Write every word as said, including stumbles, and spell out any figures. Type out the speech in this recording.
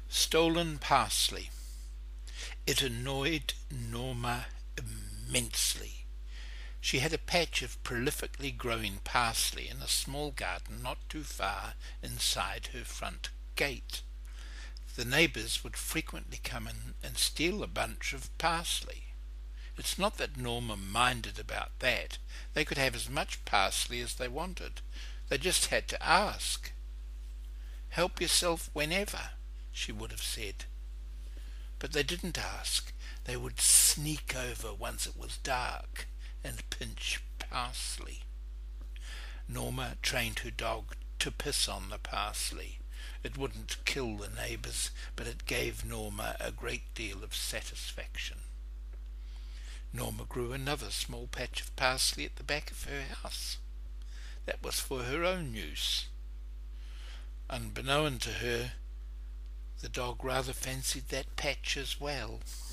Stolen parsley. It annoyed Norma immensely. She had a patch of prolifically growing parsley in a small garden not too far inside her front gate. The neighbours would frequently come in and steal a bunch of parsley. It's not that Norma minded about that. They could have as much parsley as they wanted. They just had to ask. "Help yourself whenever," she would have said. But they didn't ask. They would sneak over once it was dark and pinch parsley. Norma trained her dog to piss on the parsley. It wouldn't kill the neighbours, but it gave Norma a great deal of satisfaction. Norma grew another small patch of parsley at the back of her house. That was for her own use. Unbeknown to her, the dog rather fancied that patch as well.